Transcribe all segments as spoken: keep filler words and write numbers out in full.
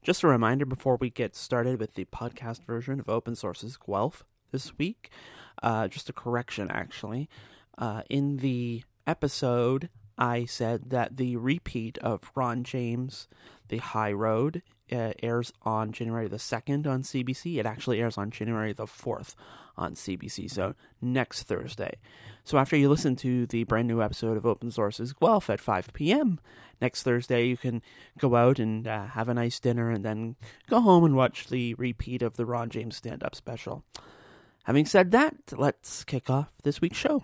Just a reminder before we get started with the podcast version of Open Source's Guelph this week, uh, just a correction actually. Uh, in the episode, I said that the repeat of Ron James, The High Road, uh, airs on January the second on C B C. It actually airs on January the fourth on C B C, so next Thursday. So after you listen to the brand new episode of Open Source's Guelph at five p.m. next Thursday, you can go out and uh, have a nice dinner and then go home and watch the repeat of the Ron James stand-up special. Having said that, let's kick off this week's show.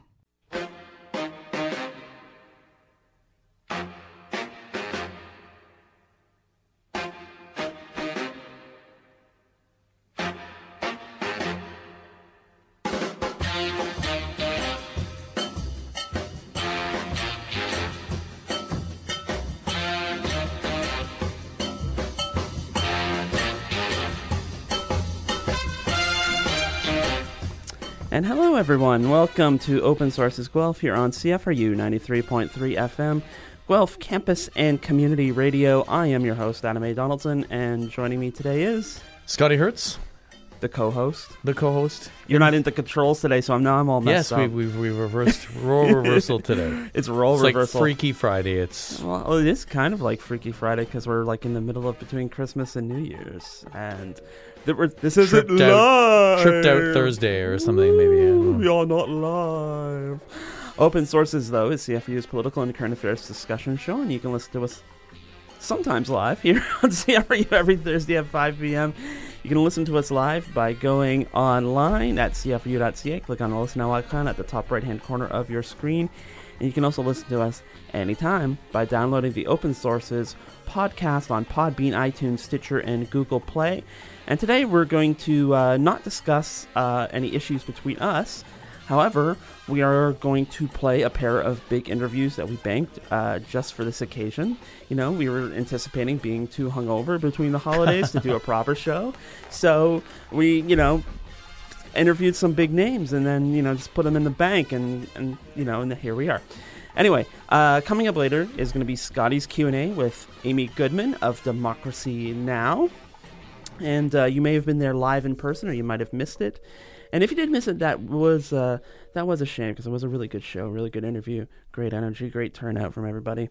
And hello everyone, welcome to Open Source's Guelph here on C F R U ninety-three point three F M, Guelph Campus and Community Radio. I am your host, Adam A. Donaldson, and joining me today is... Scotty Hertz, the co-host. The co-host. You're not in the controls today, so I'm now I'm all messed yes, up. Yes, we we we reversed role reversal today. It's role it's reversal. Like Freaky Friday. It's well, it is kind of like Freaky Friday because we're like in the middle of between Christmas and New Year's, and we're, this isn't tripped live. Out, tripped out Thursday or something, maybe. Ooh, you're not live. Open Sources, though, is C F U's political and current affairs discussion show, and you can listen to us sometimes live here on C F R U every Thursday at five p.m. You can listen to us live by going online at c f r u dot c a. Click on the Listen Now icon at the top right-hand corner of your screen. And you can also listen to us anytime by downloading the Open Sources podcast on Podbean, iTunes, Stitcher, and Google Play. And today we're going to uh, not discuss uh, any issues between us. However, we are going to play a pair of big interviews that we banked uh, just for this occasion. You know, we were anticipating being too hungover between the holidays to do a proper show. So we, you know, interviewed some big names and then, you know, just put them in the bank and, and you know, and here we are. Anyway, uh, coming up later is going to be Scotty's Q and A with Amy Goodman of Democracy Now! And uh, you may have been there live in person or you might have missed it. And if you did miss it, that was uh, that was a shame because it was a really good show, really good interview, great energy, great turnout from everybody.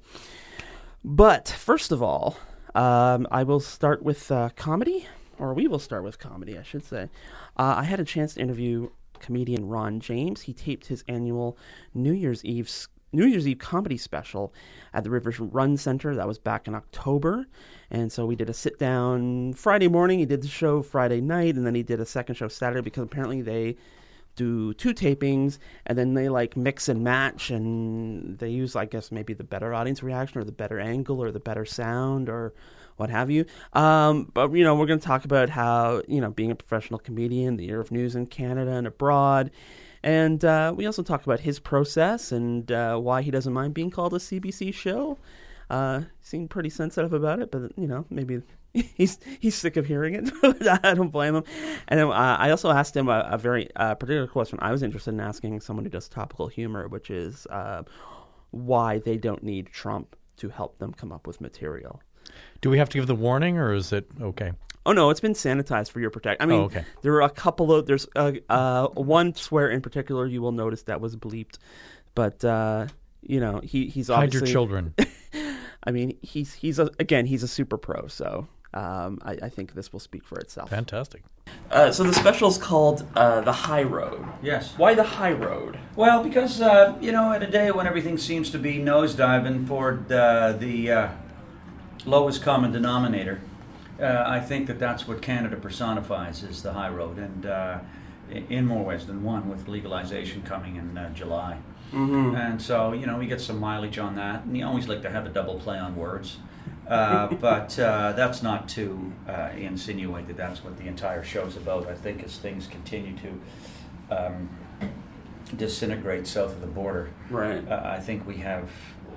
But first of all, um, I will start with uh, comedy, or we will start with comedy, I should say. Uh, I had a chance to interview comedian Ron James. He taped his annual New Year's Eve New Year's Eve comedy special at the Rivers Run Center. That was back in October. And so we did a sit-down Friday morning. He did the show Friday night, and then he did a second show Saturday because apparently they do two tapings, and then they, like, mix and match, and they use, I guess, maybe the better audience reaction or the better angle or the better sound or what have you. Um, but, you know, we're going to talk about how, you know, being a professional comedian, the year of news in Canada and abroad. And uh, we also talk about his process and uh, why he doesn't mind being called a C B C show. Uh, seemed pretty sensitive about it, but, you know, maybe he's he's sick of hearing it. I don't blame him. And then, uh, I also asked him a, a very uh, particular question I was interested in asking someone who does topical humor, which is uh, why they don't need Trump to help them come up with material. Do we have to give the warning, or is it okay? Oh, no, it's been sanitized for your protection. I mean, oh, okay. There are a couple of, there's uh, uh, one swear in particular you will notice that was bleeped, but, uh, you know, he, he's obviously... Hide your children. I mean, he's, he's a, again, he's a super pro, so um, I, I think this will speak for itself. Fantastic. Uh, so the special's called uh, The High Road. Yes. Why The High Road? Well, because, uh, you know, at a day when everything seems to be nosediving toward uh, the uh, lowest common denominator, Uh, I think that that's what Canada personifies, is the high road, and uh, in more ways than one, with legalization coming in uh, July. Mm-hmm. And so, you know, we get some mileage on that, and you always like to have a double play on words. Uh, but uh, that's not to uh, insinuate that that's what the entire show's about. I think as things continue to um, disintegrate south of the border, right? Uh, I think we have,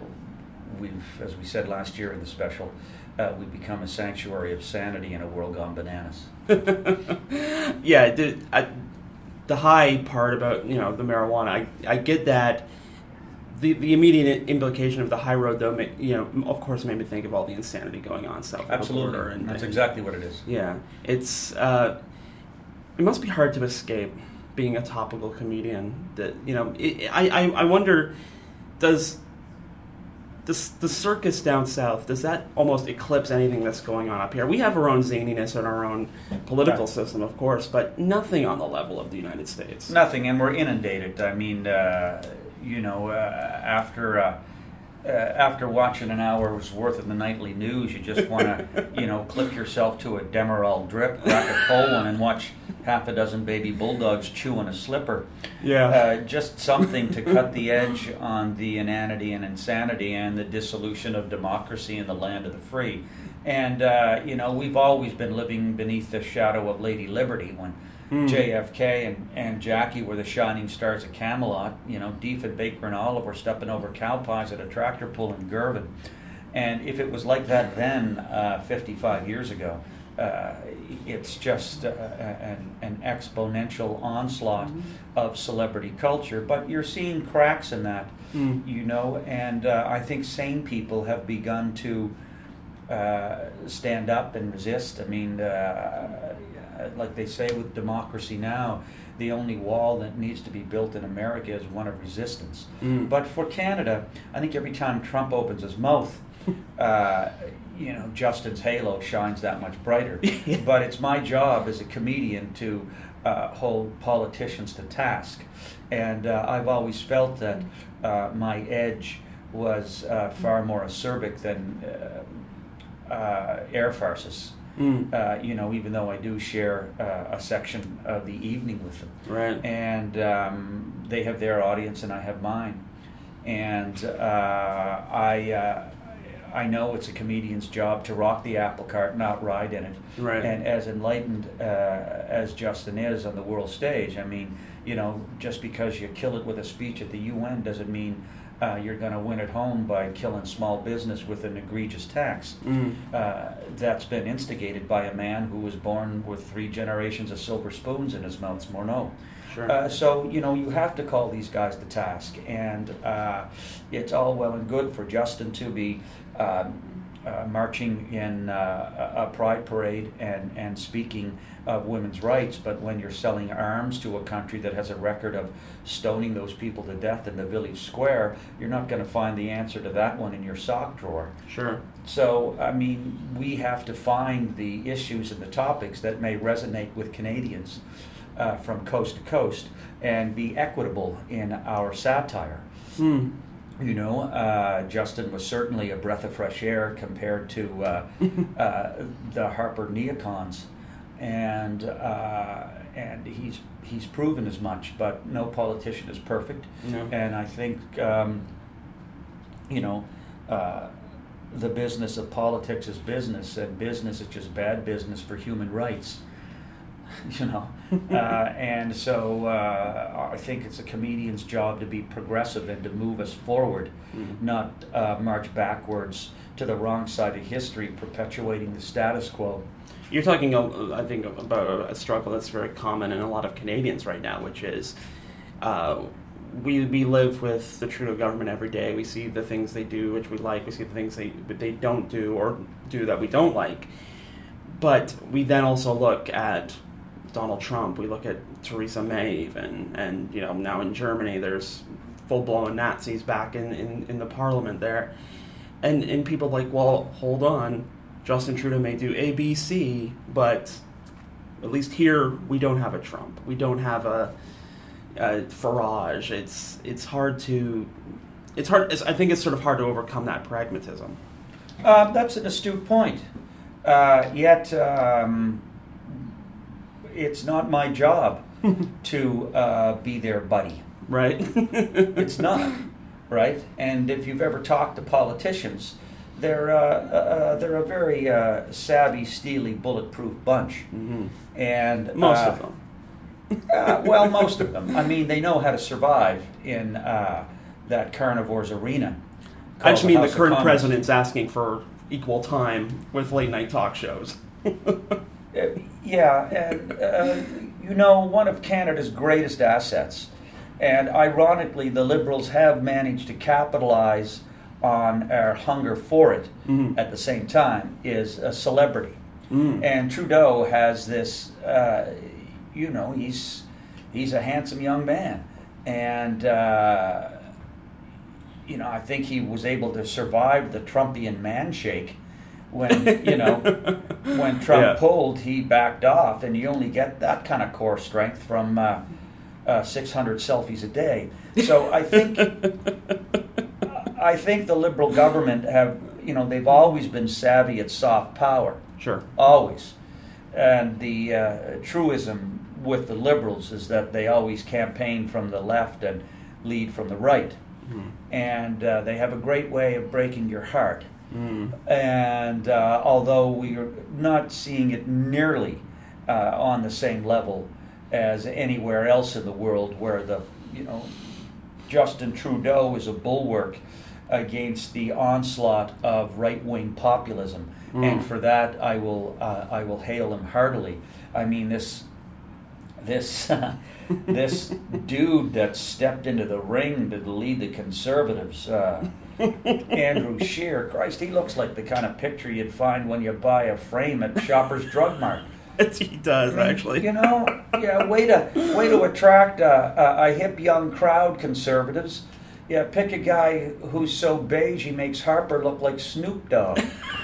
we've, as we said last year in the special, uh, we've become a sanctuary of sanity in a world gone bananas. Yeah, the, I, the high part about, you know, the marijuana, I, I get that the the immediate implication of the high road, though, ma- you know, of course, made me think of all the insanity going on south of the Absolutely, border. And, that's and, exactly what it is. Yeah, it's uh, it must be hard to escape being a topical comedian. That you know, it, I, I I wonder, does this the circus down south, does that almost eclipse anything that's going on up here? We have our own zaniness and our own political Right. system, of course, but nothing on the level of the United States. Nothing, and we're inundated. I mean, uh, you know, uh, after uh, uh, after watching an hour's worth of the nightly news, you just want to, you know, clip yourself to a Demerol drip, crack a colon, and watch half a dozen baby bulldogs chewing a slipper. Yeah. Uh, just something to cut the edge on the inanity and insanity and the dissolution of democracy in the land of the free. And, uh, you know, we've always been living beneath the shadow of Lady Liberty when Mm. J F K and, and Jackie were the shining stars of Camelot. You know, Deef and Baker and Olive were stepping over cow pies at a tractor pull in Girvan. And if it was like that then, uh, fifty-five years ago, uh, it's just uh, an, an exponential onslaught of celebrity culture. But you're seeing cracks in that, Mm. you know, and uh, I think sane people have begun to uh, stand up and resist. I mean, uh, like they say with democracy now, the only wall that needs to be built in America is one of resistance. Mm. But for Canada, I think every time Trump opens his mouth, uh, you know, Justin's halo shines that much brighter. But it's my job as a comedian to uh, hold politicians to task. And uh, I've always felt that uh, my edge was uh, far more acerbic than uh, uh, air farces. Mm. Uh, you know, even though I do share uh, a section of the evening with them. Right. And um, they have their audience and I have mine. And uh, I uh, I know it's a comedian's job to rock the apple cart, not ride in it. Right. And as enlightened uh, as Justin is on the world stage, I mean, you know, just because you kill it with a speech at the U N doesn't mean Uh, you're going to win at home by killing small business with an egregious tax. Mm. Uh, that's been instigated by a man who was born with three generations of silver spoons in his mouth, Morneau. Sure. Uh, so, you know, you have to call these guys to task. And uh, it's all well and good for Justin to be um, uh, marching in uh, a pride parade and, and speaking of women's rights, but when you're selling arms to a country that has a record of stoning those people to death in the village square, you're not going to find the answer to that one in your sock drawer. Sure. So, I mean, we have to find the issues and the topics that may resonate with Canadians uh, from coast to coast and be equitable in our satire. Mm. You know, uh, Justin was certainly a breath of fresh air compared to uh, uh, the Harper neocons. And uh, and he's he's proven as much, but no politician is perfect. No. And I think um, you know uh, the business of politics is business, and business is just bad business for human rights. You know, uh, and so uh, I think it's a comedian's job to be progressive and to move us forward, Mm. not uh, march backwards to the wrong side of history, perpetuating the status quo. You're talking, uh, I think, about a struggle that's very common in a lot of Canadians right now, which is uh, we we live with the Trudeau government every day. We see the things they do, which we like. We see the things they but they don't do or do that we don't like. But we then also look at Donald Trump. We look at Theresa May, even, and you know now in Germany, there's full-blown Nazis back in, in, in the parliament there, and and people like, well, hold on. Justin Trudeau may do A, B, C, but at least here we don't have a Trump. We don't have a, a Farage. It's it's hard to, it's hard. It's, I think it's sort of hard to overcome that pragmatism. Uh, that's an astute point. Uh, yet um, it's not my job to uh, be their buddy. Right. It's not, right? And if you've ever talked to politicians, they're uh, uh, they're a very uh, savvy, steely, bulletproof bunch. Mm-hmm. And Most uh, of them. uh, well, most of them. I mean, they know how to survive in uh, that carnivore's arena. I just called mean the House of current Commons. president's asking for equal time with late night talk shows. Uh, yeah, and uh, you know, one of Canada's greatest assets And ironically, the Liberals have managed to capitalize on our hunger for it Mhm. at the same time, is a celebrity. Mm. And Trudeau has this, uh, you know, he's he's a handsome young man. And, uh, you know, I think he was able to survive the Trumpian man-shake when, you know, when Trump Yeah. pulled, he backed off. And you only get that kind of core strength from uh, uh, six hundred selfies a day. So I think... I think the Liberal government have, you know, they've always been savvy at soft power, Sure. always. And the uh, truism with the Liberals is that they always campaign from the left and lead from the right. Mm. And uh, they have a great way of breaking your heart. Mm. And uh, although we are not seeing it nearly uh, on the same level as anywhere else in the world where the, you know, Justin Trudeau is a bulwark against the onslaught of right-wing populism, Mm. and for that I will uh, I will hail him heartily. I mean, this this this dude that stepped into the ring to lead the Conservatives, uh, Andrew Scheer. Christ, he looks like the kind of picture you'd find when you buy a frame at Shoppers Drug Mart. He does, I mean, actually. You know, yeah, way to way to attract a, a, a hip young crowd, Conservatives. Yeah, pick a guy who's so beige he makes Harper look like Snoop Dogg.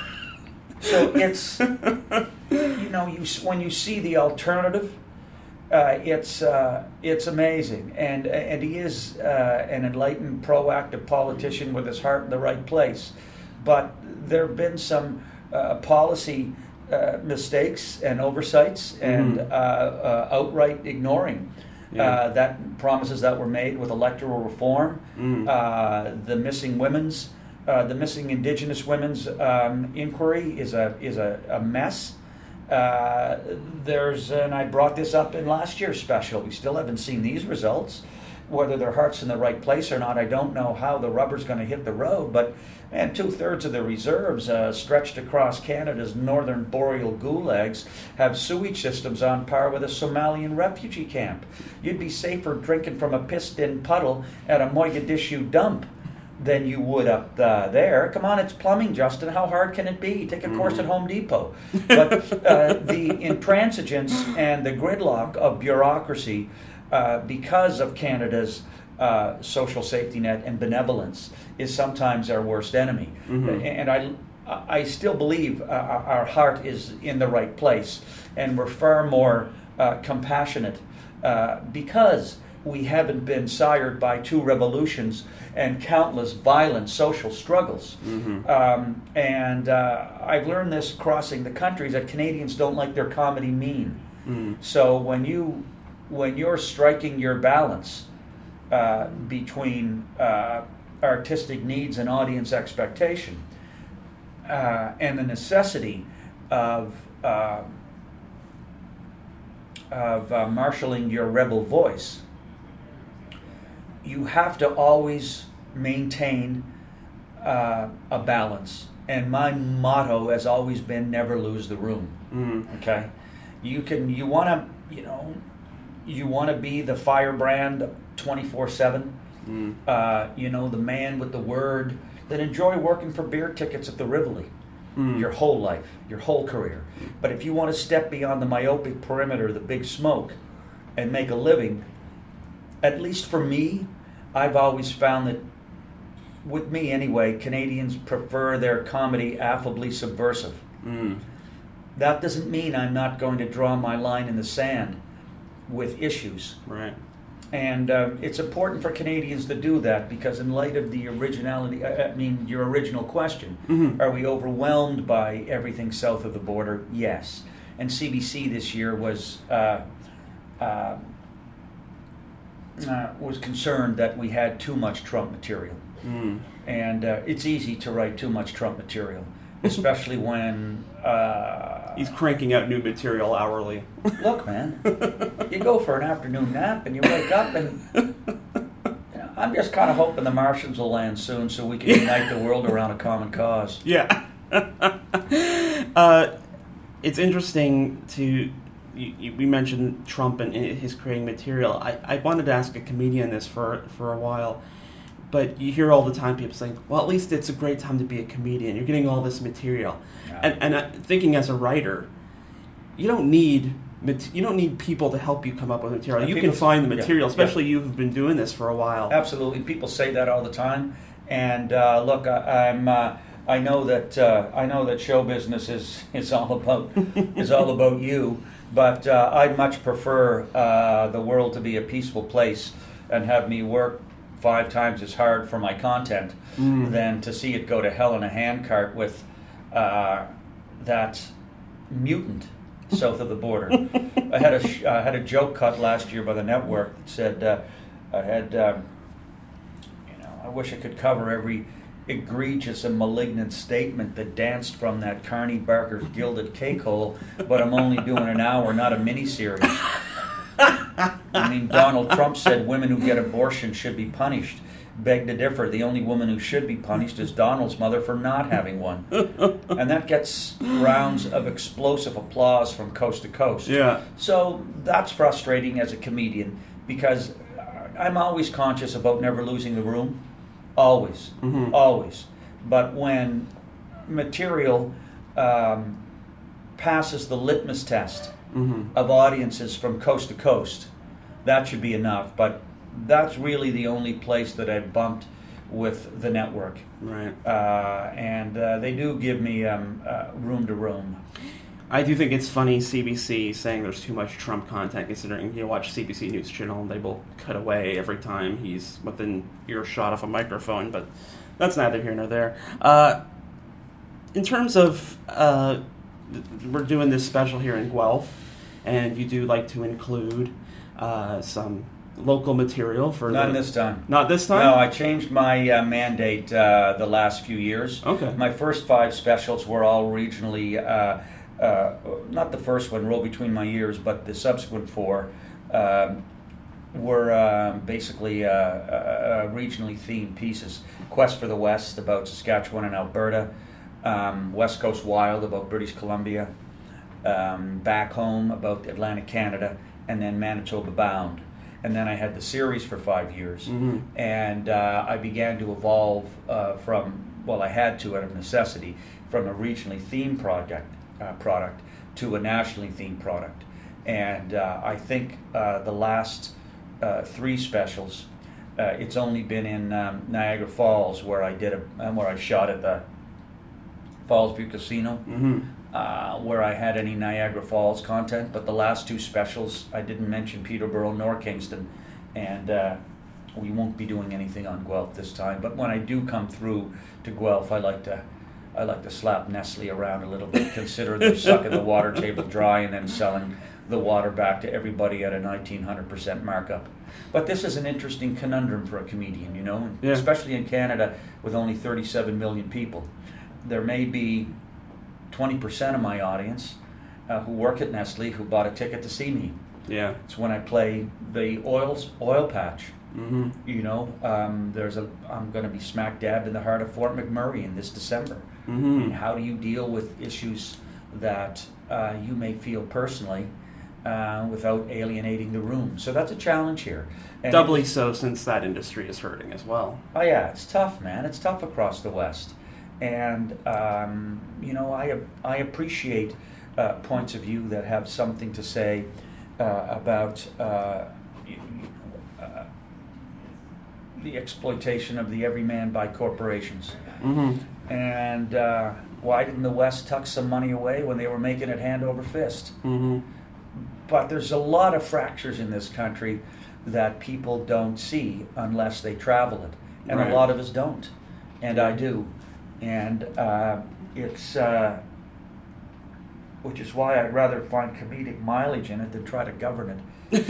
So it's, you know, you when you see the alternative, uh, it's uh, it's amazing, and and he is uh, an enlightened, proactive politician with his heart in the right place. But there have been some uh, policy uh, mistakes and oversights and Mhm. uh, uh, outright ignoring. Yeah. Uh, that promises that were made with electoral reform, Mm. uh, the missing women's, uh, the missing Indigenous women's um, inquiry is a is a, a mess. Uh, there's, and I brought this up in last year's special. We still haven't seen these results. Whether their heart's in the right place or not, I don't know how the rubber's going to hit the road. But man, two thirds of the reserves uh, stretched across Canada's northern boreal gulags have sewage systems on par with a Somalian refugee camp. You'd be safer drinking from a pissed-in puddle at a Mogadishu dump than you would up uh, there. Come on, it's plumbing, Justin. How hard can it be? Take a course at Home Depot. But uh, the intransigence and the gridlock of bureaucracy, uh, because of Canada's uh, social safety net and benevolence, is sometimes our worst enemy. Mhm. And I, I still believe uh, our heart is in the right place, and we're far more uh, compassionate uh, because we haven't been sired by two revolutions and countless violent social struggles. Mhm. Um, and uh, I've learned this crossing the countries that Canadians don't like their comedy mean. Mm. So when you when you're striking your balance uh, between uh, artistic needs and audience expectation uh, and the necessity of uh, of uh, marshalling your rebel voice, you have to always maintain uh, a balance. And my motto has always been never lose the room. Mm. Okay, you can you want to you know you want to be the firebrand twenty-four seven. Mm. Uh, you know, the man with the word that enjoy working for beer tickets at the Rivoli Mm. your whole life, your whole career. But if you want to step beyond the myopic perimeter, the big smoke, and make a living, at least for me, I've always found that, with me anyway, Canadians prefer their comedy affably subversive. Mm. That doesn't mean I'm not going to draw my line in the sand with issues. Right. And uh, it's important for Canadians to do that because in light of the originality, I I mean, your original question, Mhm. are we overwhelmed by everything south of the border? Yes. And C B C this year was uh, uh, uh, was concerned that we had too much Trump material. Mm. And uh, it's easy to write too much Trump material, especially when... Uh, He's cranking out new material hourly. Look, man, you go for an afternoon nap and you wake up and you know, I'm just kind of hoping the Martians will land soon so we can unite the world around a common cause. Yeah. uh, it's interesting to you, you, we mentioned Trump and his creating material. I, I wanted to ask a comedian this for for a while, but you hear all the time people saying, well, at least it's a great time to be a comedian. You're getting all this material. Yeah. And, and uh, thinking as a writer, you don't need you don't need people to help you come up with material. And you people, can find the material, yeah, especially yeah. you who've been doing this for a while. Absolutely. People say that all the time. And uh, look, I, I'm... Uh, I know that uh, I know that show business is, is all about is all about you, but uh, I'd much prefer uh, the world to be a peaceful place and have me work five times as hard for my content mm. than to see it go to hell in a handcart with uh, that mutant south of the border. I had a sh- I had a joke cut last year by the network that said uh, I had um, you know I wish I could cover every egregious and malignant statement that danced from that Carney Barker's gilded cake hole, but I'm only doing an hour, not a miniseries. I mean, Donald Trump said women who get abortions should be punished. Beg to differ. The only woman who should be punished is Donald's mother for not having one. And that gets rounds of explosive applause from coast to coast. Yeah. So that's frustrating as a comedian because I'm always conscious about never losing the room. Always, mm-hmm. always. But when material um, passes the litmus test mm-hmm. of audiences from coast to coast, that should be enough. But that's really the only place that I've bumped with the network. Right. Uh, and uh, they do give me um, uh, room to roam. I do think it's funny, C B C saying there's too much Trump content, considering you watch C B C News Channel and they will cut away every time he's within earshot of a microphone, but that's neither here nor there. Uh, in terms of, uh, we're doing this special here in Guelph, and you do like to include uh, some local material for Not the, this time. Not this time? No, I changed my uh, mandate uh, the last few years. Okay. My first five specials were all regionally... Uh, Uh, not the first one, Roll Between My Ears, but the subsequent four um, were uh, basically uh, uh, regionally themed pieces. Quest for the West, about Saskatchewan and Alberta. Um, West Coast Wild, about British Columbia. Um, Back Home, about Atlantic Canada. And then Manitoba Bound. And then I had the series for five years. Mm-hmm. And uh, I began to evolve uh, from, well, I had to out of necessity, from a regionally themed project. Uh, product to a nationally themed product, and uh, I think uh, the last uh, three specials, uh, it's only been in um, Niagara Falls where I did a where I shot at the Fallsview Casino, mm-hmm. uh, where I had any Niagara Falls content. But the last two specials, I didn't mention Peterborough nor Kingston, and uh, we won't be doing anything on Guelph this time. But when I do come through to Guelph, I like to. I like to slap Nestle around a little bit, consider they're sucking the water table dry and then selling the water back to everybody at a nineteen hundred percent markup. But this is an interesting conundrum for a comedian, you know, yeah. especially in Canada with only thirty-seven million people. There may be twenty percent of my audience uh, who work at Nestle who bought a ticket to see me. Yeah. It's when I play the oils, oil patch. Mm-hmm. You know, um, there's a. I'm going to be smack dab in the heart of Fort McMurray in this December. Mm-hmm. And how do you deal with issues that uh, you may feel personally uh, without alienating the room? So that's a challenge here. And doubly so since that industry is hurting as well. Oh yeah, it's tough, man. It's tough across the West, and um, you know, I I appreciate uh, points of view that have something to say uh, about. Uh, the exploitation of the everyman by corporations. Mm-hmm. And uh, why didn't the West tuck some money away when they were making it hand over fist? Mm-hmm. But there's a lot of fractures in this country that people don't see unless they travel it. And right. a lot of us don't. And I do. And uh, it's, uh, which is why I'd rather find comedic mileage in it than try to govern it.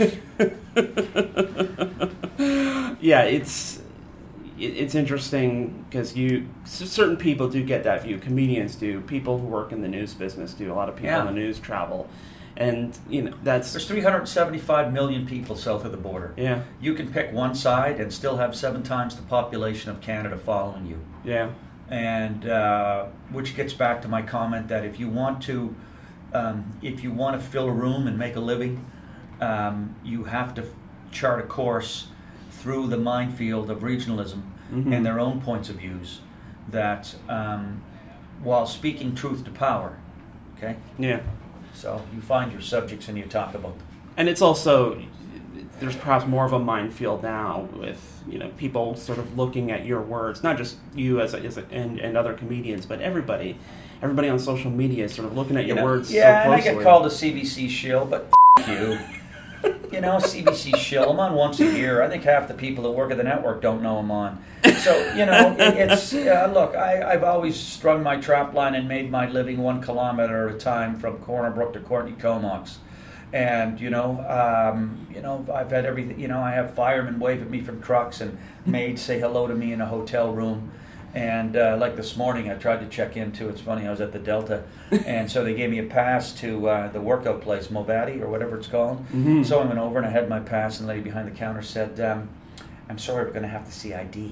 Yeah, it's it's interesting because you certain people do get that view. Comedians do. People who work in the news business do. A lot of people yeah. in the news travel, and you know that's there's three hundred seventy-five million people south of the border. Yeah, you can pick one side and still have seven times the population of Canada following you. Yeah, and uh, which gets back to my comment that if you want to um, if you want to fill a room and make a living, um, you have to chart a course through the minefield of regionalism Mm-hmm. and their own points of views that, um, while speaking truth to power, okay? Yeah. So you find your subjects and you talk about them. And it's also, there's perhaps more of a minefield now with, you know, people sort of looking at your words, not just you as a, as a, and, and other comedians, but everybody. Everybody on social media is sort of looking at your You know, words yeah, so closely. and I get called a C B C shill, but f- you. You know, C B C shill. I'm on once a year. I think half the people that work at the network don't know I'm on. So, you know, it, it's, uh, look, I, I've always strung my trap line and made my living one kilometer at a time from Corner Brook to Courtney Comox. And, you know, um, you know, I've had everything, you know, I have firemen wave at me from trucks and maids say hello to me in a hotel room. And uh, like this morning, I tried to check in too. It's funny, I was at the Delta, and so they gave me a pass to uh, the workout place, Movati or whatever it's called. Mm-hmm. So I went over and I had my pass, and the lady behind the counter said, um, "I'm sorry, we're going to have to see I D."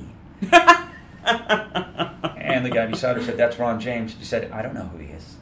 And the guy beside her said, "That's Ron James." She said, "I don't know who he is."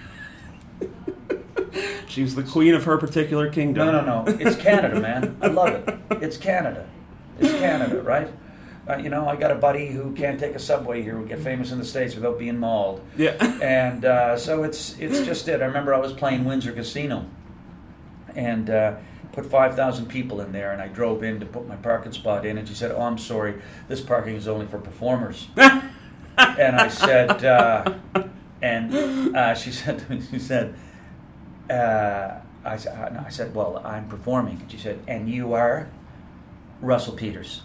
She was the queen of her particular kingdom. No, no, no. It's Canada, man. I love it. It's Canada. It's Canada, right? Uh, you know, I got a buddy who can't take a subway here. We get famous in the States without being mauled. Yeah. And uh, so it's it's just it. I remember I was playing Windsor Casino and uh, put five thousand people in there, and I drove in to put my parking spot in, and she said, "Oh, I'm sorry, this parking is only for performers." And I said, uh, and uh, she said, to me, she said, uh, I, said, I said, "Well, I'm performing." And she said, "And you are?" "Russell Peters."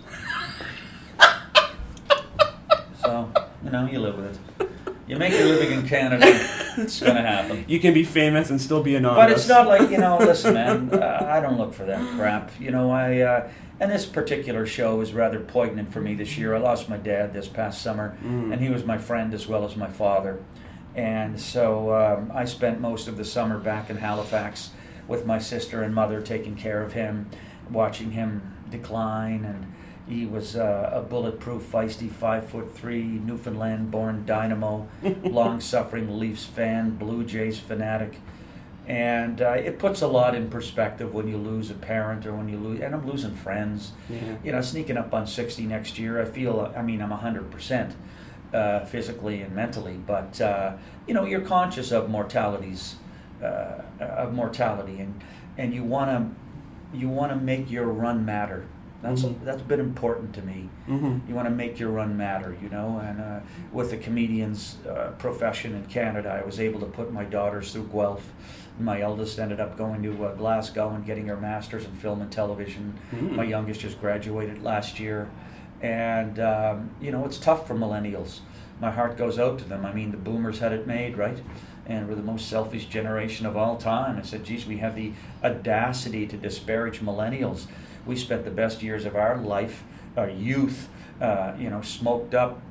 So, you know, you live with it. You make your living in Canada, it's going to happen. You can be famous and still be anonymous. But it's not like, you know, listen, man, uh, I don't look for that crap. You know, I, uh, and this particular show is rather poignant for me this year. I lost my dad this past summer, Mm. and he was my friend as well as my father. And so um, I spent most of the summer back in Halifax with my sister and mother, taking care of him, watching him decline. And he was uh, a bulletproof, feisty, five foot three, Newfoundland-born dynamo, long-suffering Leafs fan, Blue Jays fanatic. And uh, it puts a lot in perspective when you lose a parent or when you lose, and I'm losing friends. Yeah. You know, sneaking up on sixty next year, I feel, I mean, I'm one hundred percent uh, physically and mentally, but, uh, you know, you're conscious of mortalities, uh, of mortality, and, and you want to you want to make your run matter. That's Mm-hmm. that's been important to me. Mm-hmm. You want to make your run matter, you know. And uh, with the comedian's uh, profession in Canada, I was able to put my daughters through Guelph. My eldest ended up going to uh, Glasgow and getting her master's in film and television. Mm. My youngest just graduated last year, and um, you know, it's tough for millennials. My heart goes out to them. I mean, the boomers had it made, right? And we're the most selfish generation of all time. I said, geez, we have the audacity to disparage millennials. We spent the best years of our life, our youth, uh, you know, smoked up,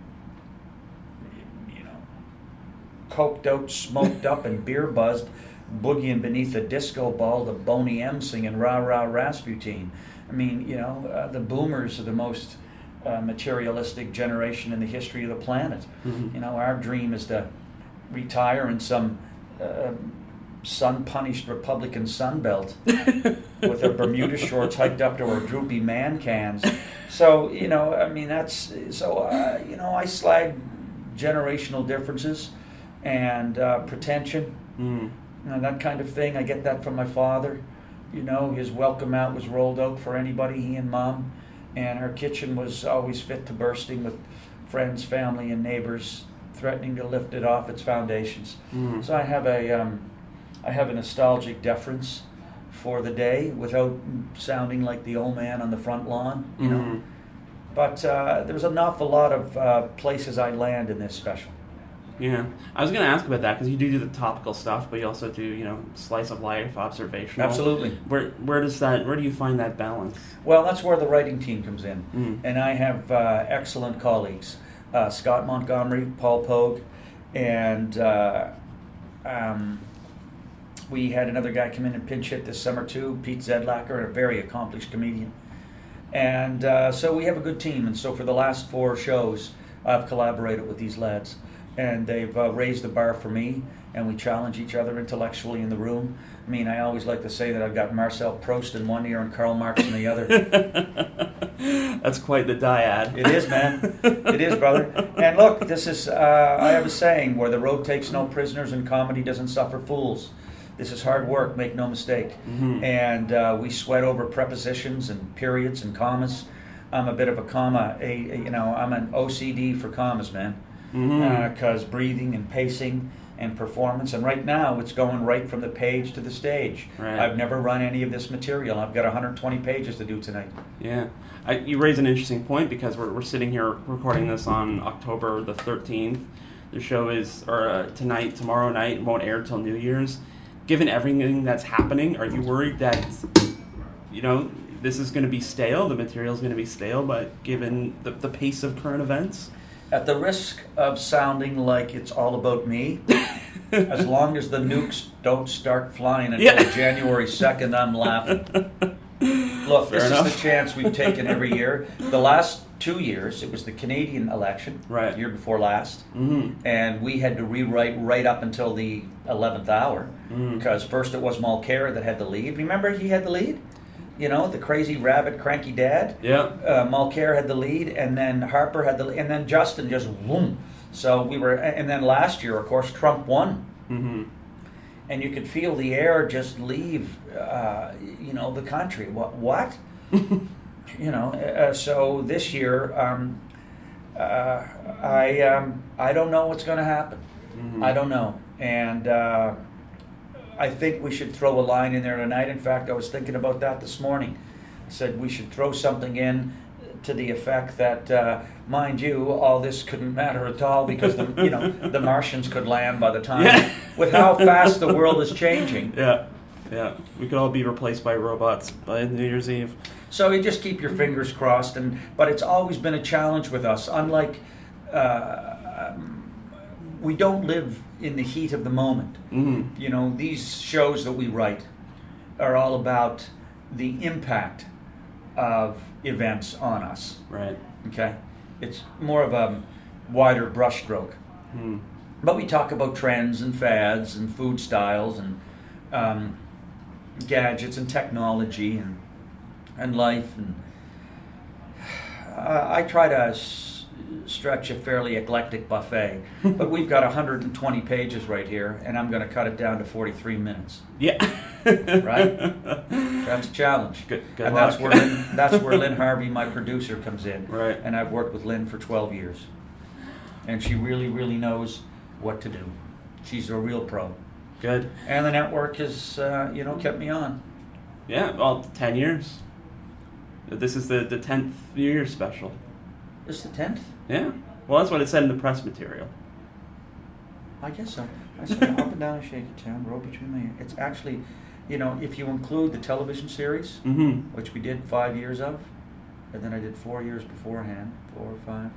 you know, coked out, smoked up, and beer buzzed, boogieing beneath a disco ball to Boney M singing Rah Rah Rasputin. I mean, you know, uh, the boomers are the most uh, materialistic generation in the history of the planet. Mm-hmm. You know, our dream is to retire in some uh, sun-punished Republican sunbelt with our Bermuda shorts hiked up to our droopy man cans. So, you know, I mean, that's, so, uh, you know, I slag generational differences and uh, pretension Mm. and that kind of thing. I get that from my father. You know, his welcome out was rolled out for anybody, he and Mom. And our kitchen was always fit to bursting with friends, family, and neighbors threatening to lift it off its foundations. Mm. So I have a, um, I have a nostalgic deference for the day without sounding like the old man on the front lawn, you know. Mhm. But uh, there's an awful lot of uh, places I land in this special. Yeah, I was going to ask about that because you do do the topical stuff, but you also do, you know, slice of life, observational. Absolutely. Where where does that? Where do you find that balance? Well, that's where the writing team comes in, Mm. and I have uh, excellent colleagues: uh, Scott Montgomery, Paul Pogue, and uh, um, we had another guy come in and pinch hit this summer too, Pete Zedlacker, a very accomplished comedian. And uh, so we have a good team, and so for the last four shows, I've collaborated with these lads. And they've uh, raised the bar for me, and we challenge each other intellectually in the room. I mean, I always like to say that I've got Marcel Proust in one ear and Karl Marx in the other. That's quite the dyad. It is, man. It is, brother. And look, this is, uh, I have a saying, where the road takes no prisoners and comedy doesn't suffer fools. This is hard work, make no mistake. Mm-hmm. And uh, we sweat over prepositions and periods and commas. I'm a bit of a comma, a, a you know, I'm an O C D for commas, man. Because Mm-hmm. uh, breathing and pacing and performance, and right now it's going right from the page to the stage. Right. I've never run any of this material. I've got one hundred twenty pages to do tonight. Yeah, I, you raise an interesting point because we're we're sitting here recording this on October the thirteenth. The show is or uh, tonight, tomorrow night, won't air till New Year's. Given everything that's happening, are you worried that you know this is going to be stale? The material is going to be stale, but given the the pace of current events. At the risk of sounding like it's all about me, as long as the nukes don't start flying until Yeah. January second, I'm laughing. Look, Fair this enough. is the chance we've taken every year. The last two years, it was the Canadian election, Right. the year before last, Mm-hmm. and we had to rewrite right up until the eleventh hour, Mm. because first it was Mulcair that had the lead. Remember he had the lead? You know, the crazy rabbit, cranky dad? Yeah. Uh, Mulcair had the lead, and then Harper had the, and then Justin just whoom. So we were, and then last year, of course, Trump won, Mm-hmm. and you could feel the air just leave, uh, you know, the country. What? What? you know. Uh, so this year, um, uh, I um, I don't know what's going to happen. Mm-hmm. I don't know, and uh, I think we should throw a line in there tonight. In fact, I was thinking about that this morning. I said we should throw something in to the effect that, uh, mind you, all this couldn't matter at all because the you know the Martians could land by the time. Yeah. With how fast the world is changing. Yeah. Yeah. We could all be replaced by robots by New Year's Eve. So you just keep your fingers crossed, and but it's always been a challenge with us. Unlike uh, um, we don't live in the heat of the moment. Mm-hmm. You know, these shows that we write are all about the impact of events on us. Right. Okay, it's more of a wider brushstroke. Mm. But we talk about trends and fads and food styles and um, gadgets and technology and and life. And uh, I try to s- stretch a fairly eclectic buffet. But we've got one hundred twenty pages right here, and I'm going to cut it down to forty-three minutes. Yeah. Right? That's a challenge. Good, good and luck. that's where Lynn, that's where Lynn Harvey, my producer, comes in. Right. And I've worked with Lynn for twelve years, and she really, really knows what to do. She's a real pro. Good. And the network has, uh, you know, kept me on. Yeah. Well, ten years. This is the the tenth New Year's special. This the tenth? Yeah. Well, that's what it said in the press material. I guess so. I said up and down a shaky town, roll between my ears. It's actually, you know, if you include the television series, Mm-hmm. which we did five years of, and then I did four years beforehand, four or five.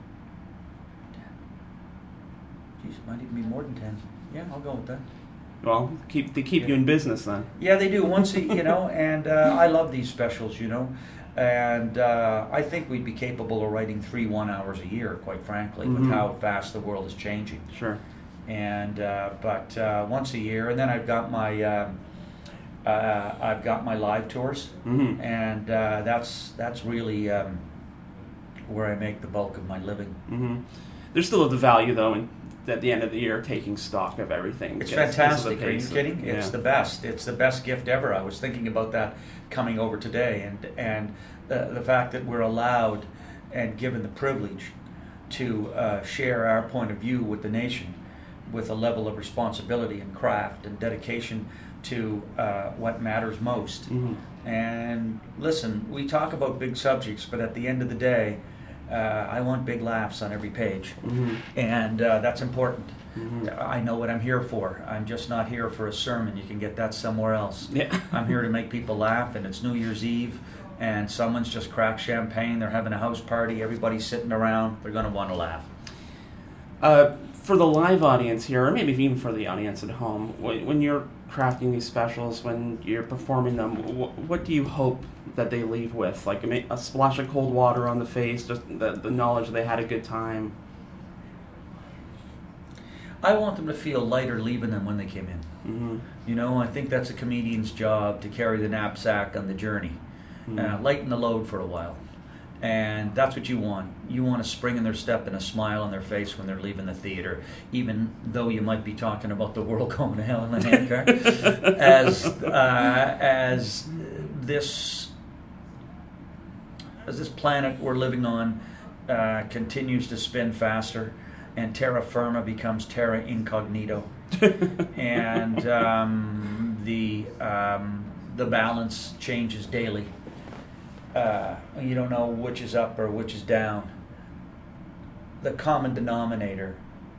Geez, it might even be more than ten. Yeah, I'll go with that. Well, keep they keep you in business then. Yeah, they do. Once a, you know, and uh, I love these specials, you know, and uh, I think we'd be capable of writing three one hours a year, quite frankly, Mhm. with how fast the world is changing. Sure. And uh, but uh, once a year, and then I've got my um, uh, I've got my live tours, Mm-hmm. and uh, that's that's really um, where I make the bulk of my living. Mm-hmm. There's still the value though in at the end of the year taking stock of everything. It's Yes, because of the fantastic. Are you pace of- kidding? It's yeah. the best. It's the best gift ever. I was thinking about that coming over today, and and the, the fact that we're allowed and given the privilege to uh, share our point of view with the nation, with a level of responsibility and craft and dedication to uh, what matters most. Mhm. And listen, we talk about big subjects, but at the end of the day, uh, I want big laughs on every page. Mhm. And uh, that's important. Mhm. I know what I'm here for. I'm just not here for a sermon. You can get that somewhere else. Yeah. I'm here to make people laugh, and it's New Year's Eve, and someone's just cracked champagne. They're having a house party. Everybody's sitting around. They're going to want to laugh. Uh, for the live audience here, or maybe even for the audience at home, when, when you're crafting these specials, when you're performing them, wh- what do you hope that they leave with? Like a, a splash of cold water on the face, just the, the knowledge they had a good time? I want them to feel lighter leaving them when they came in. Mm-hmm. You know, I think that's a comedian's job, to carry the knapsack on the journey, Mm-hmm. uh, lighten the load for a while. And that's what you want. You want a spring in their step and a smile on their face when they're leaving the theater, even though you might be talking about the world going to hell in a handcart. as uh, as this as this planet we're living on uh, continues to spin faster, and terra firma becomes terra incognito, and um, the um, the balance changes daily. Uh, you don't know which is up or which is down. The common denominator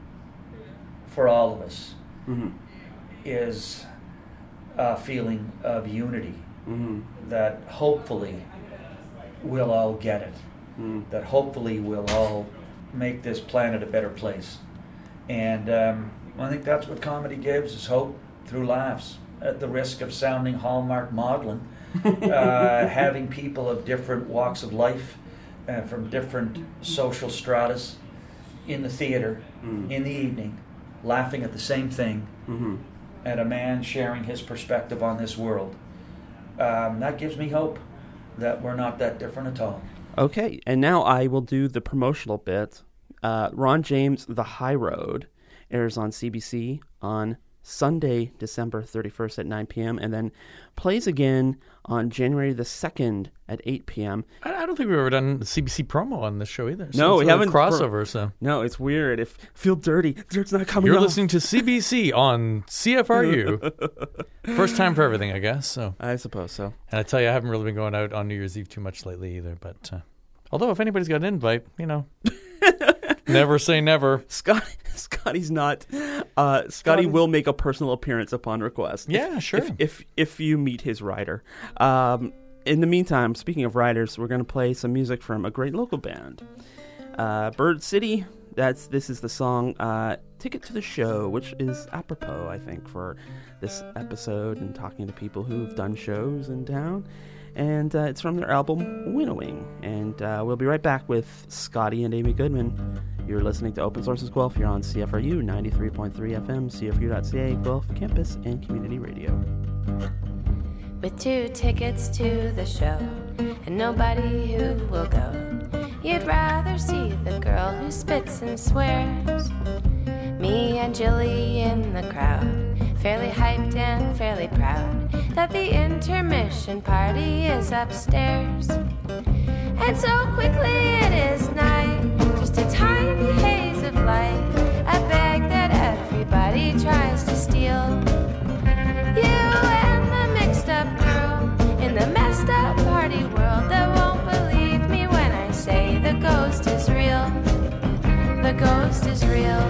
for all of us Mm-hmm. is a feeling of unity Mm-hmm. that hopefully we'll all get it, Mm-hmm. that hopefully we'll all make this planet a better place. And um, I think that's what comedy gives, is hope through laughs, at the risk of sounding Hallmark maudlin. uh, having people of different walks of life, uh, from different social stratas, in the theater, Mm. in the evening, laughing at the same thing, Mm-hmm. at a man sharing his perspective on this world. Um, that gives me hope that we're not that different at all. Okay, and now I will do the promotional bit. Uh, Ron James' The High Road airs on C B C on Sunday, December thirty-first at nine p.m. and then plays again on January the second at eight p.m. I, I don't think we've ever done C B C promo on this show either. So No, it's we a haven't- crossover. So No, it's weird. If feel dirty, dirt's not coming you're off. listening to C B C on C F R U. First time for everything, I guess. So, I suppose so. and I tell you, I haven't really been going out on New Year's Eve too much lately either. But uh, although, if anybody's got an invite, you know, never say never. Scott, Scotty's not. Uh, Scotty, Scotty- will make a personal appearance upon request. If- Yeah, sure. If if, if you meet his rider. Um, in the meantime, speaking of riders, we're going to play some music from a great local band, uh, Bird City. That's this is the song uh, "Ticket to the Show," which is apropos, I think, for this episode and talking to people who've done shows in town. And uh, it's from their album Winnowing. And uh, we'll be right back with Scotty and Amy Goodman. You're listening to Open Sources Guelph here on C F R U ninety-three point three F M, C F R U dot C A, Guelph Campus and Community Radio. With two tickets to the show and nobody who will go, you'd rather see the girl who spits and swears. Me and Jilly in the crowd, fairly hyped and fairly proud that the intermission party is upstairs. And so quickly it is night, just a tiny haze of light, a bag that everybody tries to steal. You and the mixed up girl in the messed up party world that won't believe me when I say the ghost is real. The ghost is real.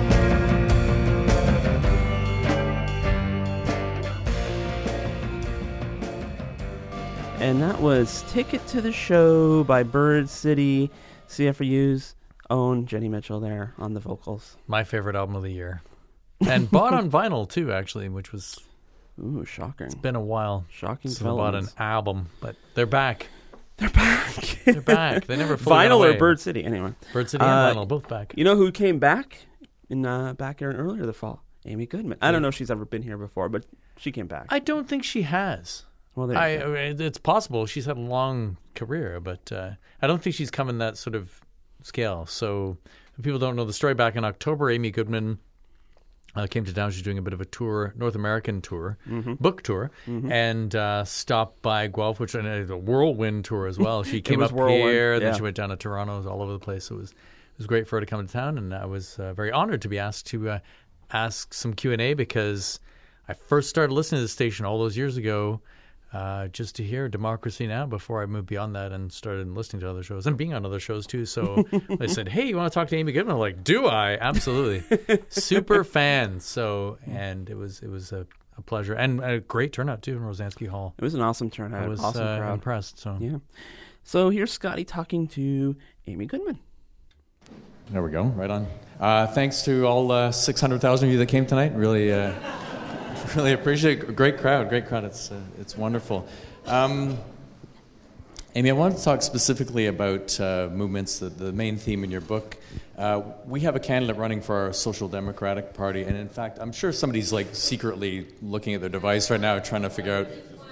And that was Ticket to the Show by Bird City, C F R U's own Jenny Mitchell there on the vocals. My favorite album of the year, and bought on vinyl too, actually, which was Ooh, shocking. been a while. Shocking So I bought an developments. album, but they're back. They're back. They're back. They never fully went Vinyl or away. Bird City, anyway. Bird City Uh, and vinyl, both back. You know who came back in uh, back here earlier the fall? Amy Goodman. I don't know if she's ever been here before, but she came back. I don't think she has. well, there I, you go. I mean, it's possible she's had a long career, but uh, I don't think she's come in that sort of scale. So, if people don't know the story, back in October, Amy Goodman uh, came to town. She's doing a bit of a tour, North American tour, Mm-hmm. book tour, and uh, stopped by Guelph, which is a whirlwind tour as well. She came was up whirlwind, here, then yeah. she went down to Toronto, it was all over the place. So it was it was great for her to come to town, and I was uh, very honored to be asked to uh, ask some Q and A because I first started listening to the station all those years ago. Uh, just to hear Democracy Now! Before I moved beyond that and started listening to other shows and being on other shows too. So they said, "Hey, you want to talk to Amy Goodman?" I'm like, "Do I? Absolutely, super fan." So and it was it was a, a pleasure and a great turnout too in Rosansky Hall. It was an awesome turnout. I was awesome uh, crowd. impressed. So Yeah. So here's Scotty talking to Amy Goodman. There we go, right on. Uh, thanks to all uh, six hundred thousand of you that came tonight. Really, uh, really appreciate it. Great crowd, great crowd. It's uh, it's wonderful. Um, Amy, I wanted to talk specifically about uh, movements, the, the main theme in your book. Uh, we have a candidate running for our Social Democratic Party, and in fact, I'm sure somebody's like secretly looking at their device right now trying to figure out...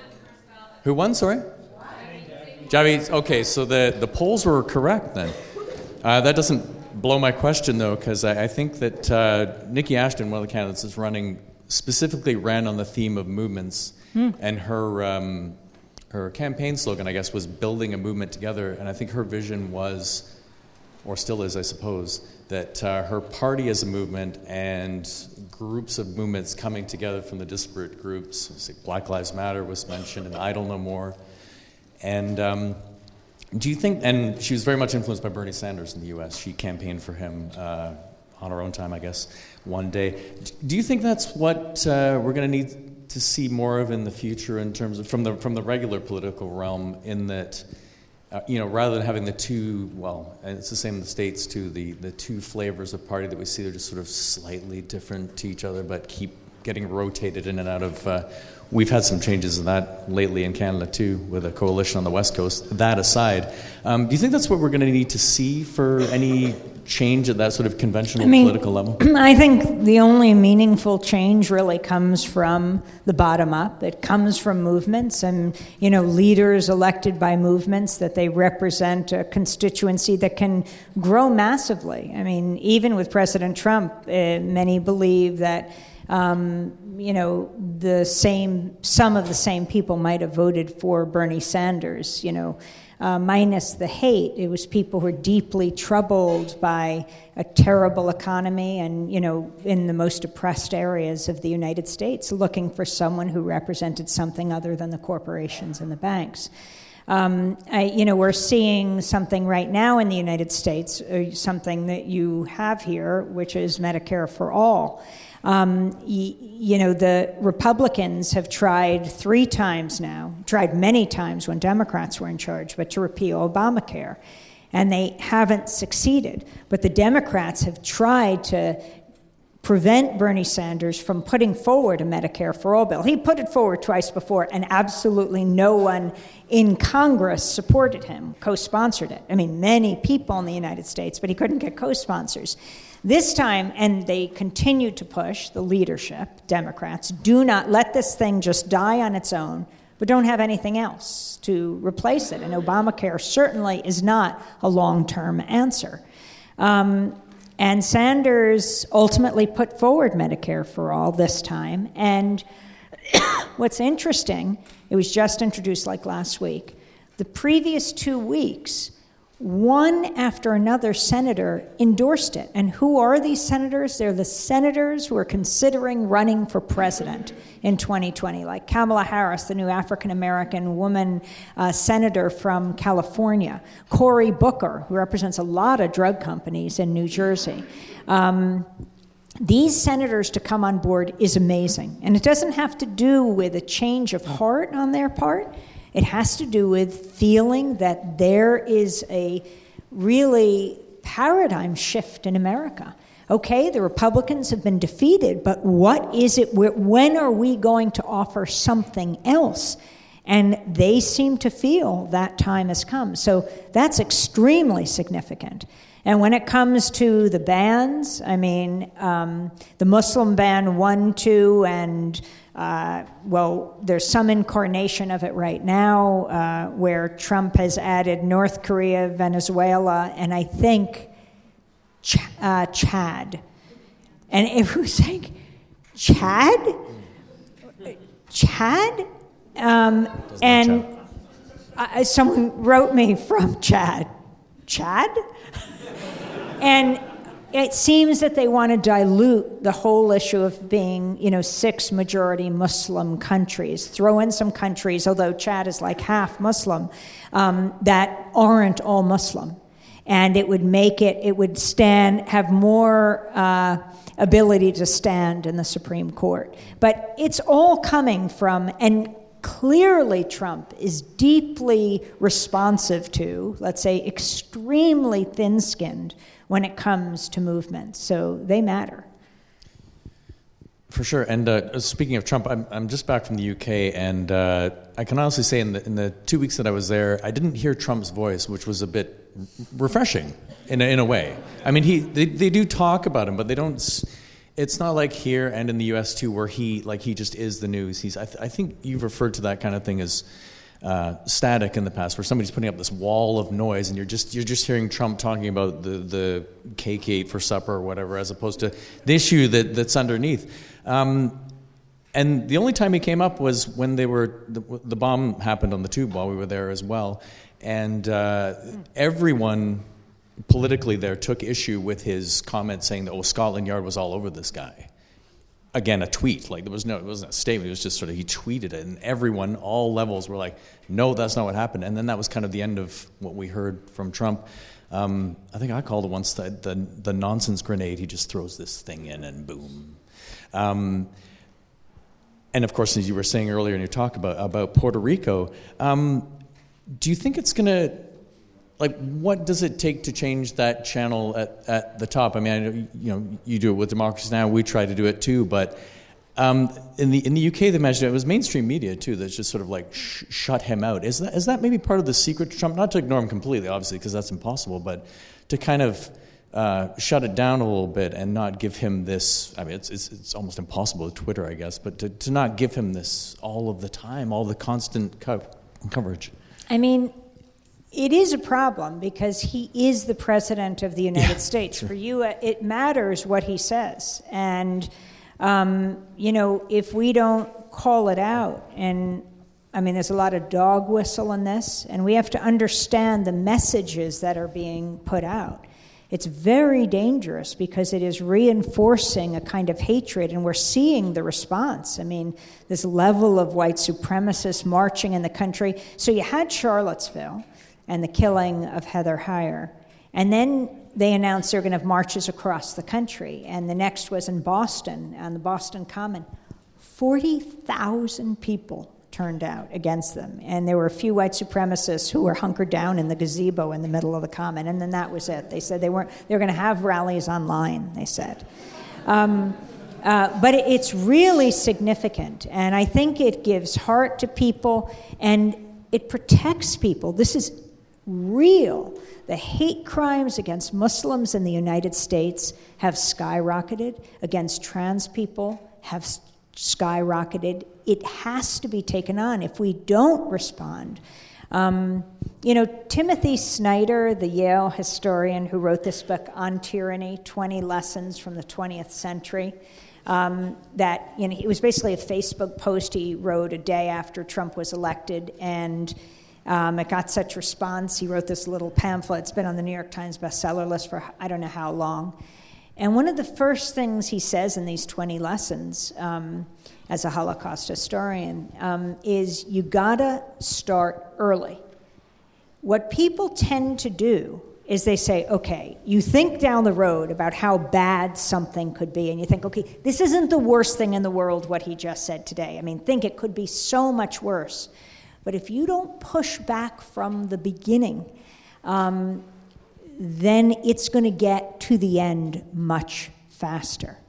Who won, sorry? Javi. Okay, so the, the polls were correct then. Uh, that doesn't blow my question, though, because I, I think that uh, Nikki Ashton, one of the candidates, is running, specifically ran on the theme of movements, hmm. and her... Um, Her campaign slogan, I guess, was building a movement together, and I think her vision was, or still is, I suppose, that uh, her party as a movement and groups of movements coming together from the disparate groups. Like Black Lives Matter was mentioned, and Idle No More. And um, do you think, and she was very much influenced by Bernie Sanders in the U S. She campaigned for him uh, on her own time, I guess, one day. Do you think that's what uh, we're going to need to see more of in the future in terms of from the from the regular political realm, in that uh, you know, rather than having the two, well, and it's the same in the States too, the the two flavors of party that we see, they're just sort of slightly different to each other but keep getting rotated in and out of uh, we've had some changes in that lately in Canada too, with a coalition on the West Coast. That aside, um, do you think that's what we're going to need to see for any change at that sort of conventional I mean, political level? I think the only meaningful change really comes from the bottom up. It comes from movements and, you know, leaders elected by movements, that they represent a constituency that can grow massively. I mean, even with President Trump, uh, many believe that Um, you know, the same, some of the same people might have voted for Bernie Sanders, you know, uh, minus the hate. It was people who were deeply troubled by a terrible economy and, you know, in the most oppressed areas of the United States, looking for someone who represented something other than the corporations and the banks. Um, I, you know, we're seeing something right now in the United States, uh, something that you have here, which is Medicare for all. Um, y- you know, the Republicans have tried three times now, tried many times when Democrats were in charge, but to repeal Obamacare. And they haven't succeeded. But the Democrats have tried to prevent Bernie Sanders from putting forward a Medicare for all bill. He put it forward twice before, and absolutely no one in Congress supported him, co-sponsored it. I mean, many people in the United States, but he couldn't get co-sponsors. This time, and they continue to push, the leadership, Democrats, do not let this thing just die on its own, but don't have anything else to replace it. And Obamacare certainly is not a long-term answer. Um, and Sanders ultimately put forward Medicare for all this time. And what's interesting, it was just introduced like last week. The previous two weeks, one after another senator endorsed it. And who are these senators? They're the senators who are considering running for president in twenty twenty, like Kamala Harris, the new African-American woman uh, senator from California, Cory Booker, who represents a lot of drug companies in New Jersey. Um, These senators to come on board is amazing. And it doesn't have to do with a change of heart on their part. It has to do with feeling that there is a really paradigm shift in America. Okay, the Republicans have been defeated, but what is it? When are we going to offer something else? And they seem to feel that time has come. So that's extremely significant. And when it comes to the bans, I mean, um, the Muslim ban one, two, and Uh, well, there's some incarnation of it right now uh, where Trump has added North Korea, Venezuela, and I think Ch- uh, Chad. And it was like, Chad? Chad? Um, and uh, someone wrote me from Chad. Chad? And it seems that they want to dilute the whole issue of being, you know, six majority Muslim countries. Throw in some countries, although Chad is like half Muslim, um, that aren't all Muslim. And it would make it, it would stand, have more uh, ability to stand in the Supreme Court. But it's all coming from, and clearly Trump is deeply responsive to, let's say, extremely thin-skinned when it comes to movements. So they matter. For sure. And uh, speaking of Trump, I'm I'm just back from the U K, and uh, I can honestly say in the in the two weeks that I was there, I didn't hear Trump's voice, which was a bit refreshing in a, in a way. I mean, he they, they do talk about him, but they don't. It's not like here and in the U S too, where he like he just is the news. He's I, th- I think you've referred to that kind of thing as uh, static in the past, where somebody's putting up this wall of noise, and you're just you're just hearing Trump talking about the the cake he ate for supper or whatever, as opposed to the issue that that's underneath. Um, and the only time he came up was when they were the, the bomb happened on the tube while we were there as well, and uh, everyone politically there took issue with his comment saying that, oh, Scotland Yard was all over this guy. Again, a tweet. Like, there was no, it wasn't a statement. It was just sort of, he tweeted it. And everyone, all levels, were like, no, that's not what happened. And then that was kind of the end of what we heard from Trump. Um, I think I called it once the, the, the nonsense grenade. He just throws this thing in and boom. Um, and of course, as you were saying earlier in your talk about, about Puerto Rico, um, do you think it's going to, like, what does it take to change that channel at, at the top? I mean, I know, you know, you do it with Democracy Now!, we try to do it too, but um, in the in the U K, they mentioned it was mainstream media too that's just sort of like sh- shut him out. Is that is that maybe part of the secret to Trump? Not to ignore him completely, obviously, because that's impossible, but to kind of uh, shut it down a little bit and not give him this. I mean, it's it's, it's almost impossible with Twitter, I guess, but to, to not give him this all of the time, all the constant co- coverage. I mean, it is a problem because he is the president of the United yeah, States. Sure. For you, it matters what he says. And, um, you know, if we don't call it out, and, I mean, there's a lot of dog whistle in this, and we have to understand the messages that are being put out. It's very dangerous because it is reinforcing a kind of hatred, and we're seeing the response. I mean, this level of white supremacists marching in the country. So you had Charlottesville and the killing of Heather Heyer. And then they announced they're going to have marches across the country. And the next was in Boston, on the Boston Common. forty thousand people turned out against them. And there were a few white supremacists who were hunkered down in the gazebo in the middle of the Common. And then that was it. They said they weren't, they were going to have rallies online, they said. Um, uh, but it's really significant. And I think it gives heart to people, and it protects people. This is real. The hate crimes against Muslims in the United States have skyrocketed, against trans people have skyrocketed. It has to be taken on. If we don't respond, um, you know, Timothy Snyder, the Yale historian who wrote this book on tyranny, twenty lessons from the twentieth century, um, that, you know, it was basically a Facebook post he wrote a day after Trump was elected, and Um, it got such response. He wrote this little pamphlet. It's been on the New York Times bestseller list for I don't know how long. And one of the first things he says in these twenty lessons, um, as a Holocaust historian, um, is you gotta start early. What people tend to do is they say, okay, you think down the road about how bad something could be, and you think, okay, this isn't the worst thing in the world, what he just said today. I mean, think it could be so much worse. But if you don't push back from the beginning, um, then it's going to get to the end much faster.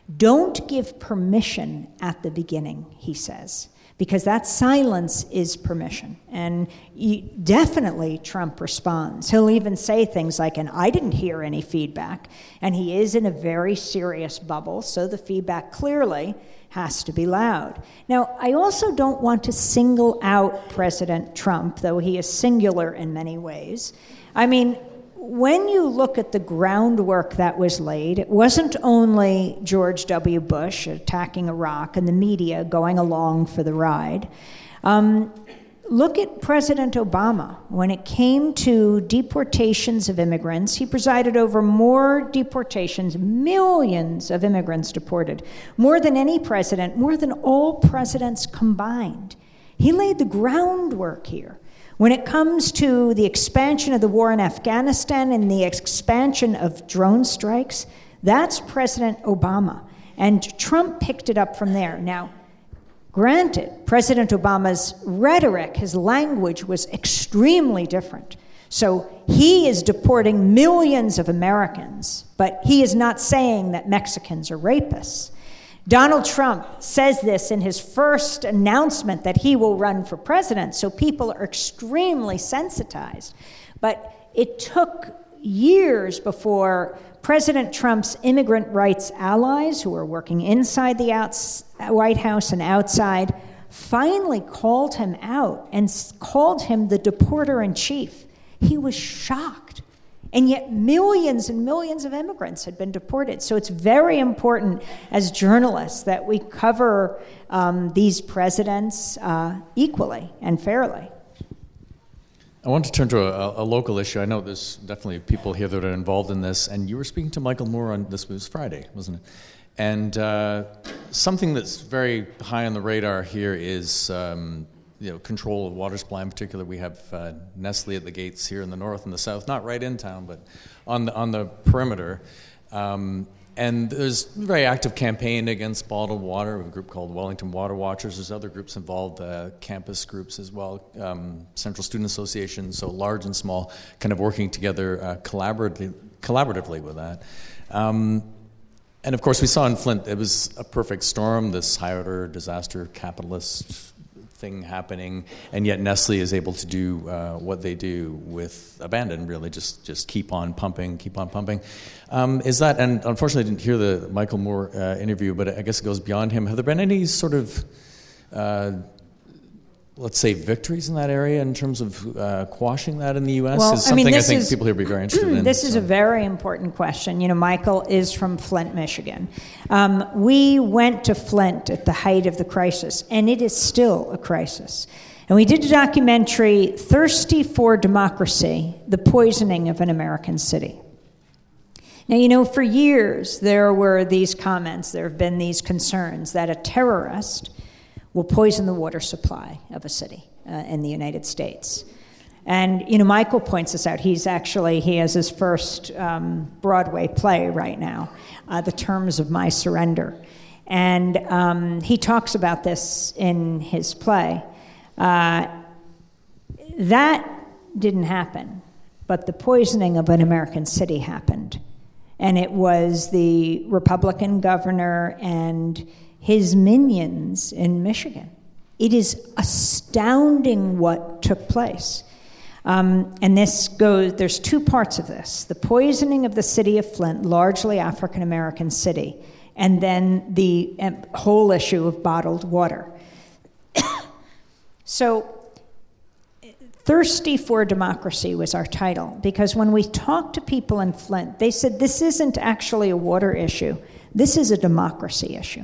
Don't give permission at the beginning, he says, because that silence is permission. And you, definitely Trump responds. He'll even say things like, and I didn't hear any feedback. And he is in a very serious bubble, so the feedback clearly has to be loud. Now, I also don't want to single out President Trump, though he is singular in many ways. I mean, when you look at the groundwork that was laid, it wasn't only George W. Bush attacking Iraq and the media going along for the ride. Um, Look at President Obama. When it came to deportations of immigrants, he presided over more deportations, millions of immigrants deported, more than any president, more than all presidents combined. He laid the groundwork here. When it comes to the expansion of the war in Afghanistan and the expansion of drone strikes, that's President Obama. And Trump picked it up from there. Now, granted, President Obama's rhetoric, his language was extremely different. So he is deporting millions of Americans, but he is not saying that Mexicans are rapists. Donald Trump says this in his first announcement that he will run for president, so people are extremely sensitized. But it took years before President Trump's immigrant rights allies, who are working inside the outs- White House and outside, finally called him out and called him the deporter-in-chief. He was shocked. And yet millions and millions of immigrants had been deported. So it's very important as journalists that we cover um, these presidents uh, equally and fairly. I want to turn to a, a local issue. I know there's definitely people here that are involved in this, and you were speaking to Michael Moore on this was Friday, wasn't it? And uh, something that's very high on the radar here is um, you know, control of water supply. In particular, we have uh, Nestle at the gates here in the north and the south, not right in town, but on the, on the perimeter. Um, and there's a very active campaign against bottled water. We have a group called Wellington Water Watchers. There's other groups involved, uh, campus groups as well, um, Central Student Association, so large and small, kind of working together uh, collaboratively, collaboratively with that. Um, and of course, we saw in Flint, it was a perfect storm, this high-order disaster capitalist thing happening, and yet Nestle is able to do uh, what they do with abandon, really, just just keep on pumping, keep on pumping. Um, is that, and unfortunately I didn't hear the Michael Moore uh, interview, but I guess it goes beyond him. Have there been any sort of, uh, let's say, victories in that area in terms of uh, quashing that in the U S? Well, is something I, mean, I think is, people here would be very interested in. This so. is a very important question. You know, Michael is from Flint, Michigan. Um, we went to Flint at the height of the crisis, and it is still a crisis. And we did a documentary, Thirsty for Democracy, The Poisoning of an American City. Now, you know, for years there were these comments, there have been these concerns that a terrorist will poison the water supply of a city uh, in the United States. And, you know, Michael points this out. He's actually, he has his first um, Broadway play right now, uh, The Terms of My Surrender. And um, he talks about this in his play. Uh, that didn't happen, but the poisoning of an American city happened. And it was the Republican governor and his minions in Michigan. It is astounding what took place. Um, and this goes, there's two parts of this. The poisoning of the city of Flint, largely African-American city, and then the um, whole issue of bottled water. So, Thirsty for Democracy was our title, because when we talked to people in Flint, they said this isn't actually a water issue. This is a democracy issue.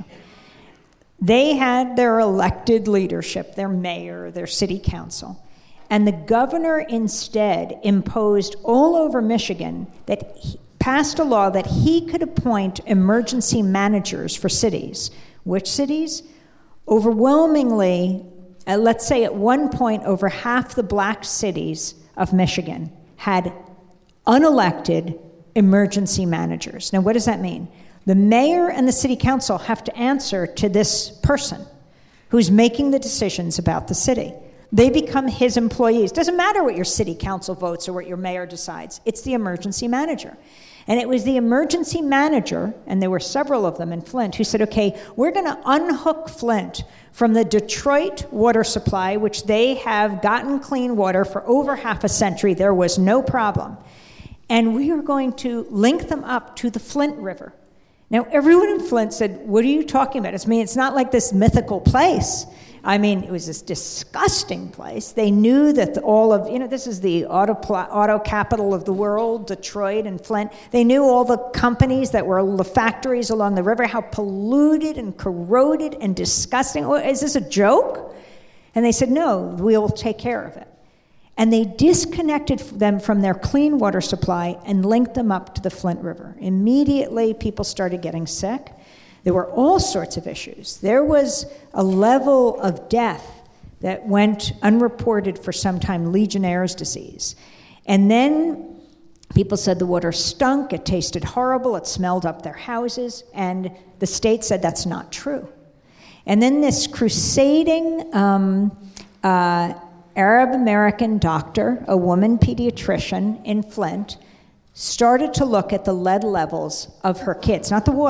They had their elected leadership, their mayor, their city council, and the governor instead imposed all over Michigan that he passed a law that he could appoint emergency managers for cities. Which cities? Overwhelmingly, uh, let's say at one point, over half the black cities of Michigan had unelected emergency managers. Now, what does that mean? The mayor and the city council have to answer to this person who's making the decisions about the city. They become his employees. Doesn't matter what your city council votes or what your mayor decides. It's the emergency manager. And it was the emergency manager, and there were several of them in Flint, who said, okay, we're going to unhook Flint from the Detroit water supply, which they have gotten clean water for over half a century. There was no problem. And we are going to link them up to the Flint River. Now, everyone in Flint said, what are you talking about? I mean, it's not like this mythical place. I mean, it was this disgusting place. They knew that the, all of, you know, this is the auto, pl- auto capital of the world, Detroit and Flint. They knew all the companies that were the factories along the river, how polluted and corroded and disgusting. Oh, is this a joke? And they said, no, we'll take care of it. And they disconnected them from their clean water supply and linked them up to the Flint River. Immediately, people started getting sick. There were all sorts of issues. There was a level of death that went unreported for some time, Legionnaire's disease. And then people said the water stunk, it tasted horrible, it smelled up their houses, and the state said that's not true. And then this crusading um, uh, Arab-American doctor, a woman pediatrician in Flint, started to look at the lead levels of her kids, not the water,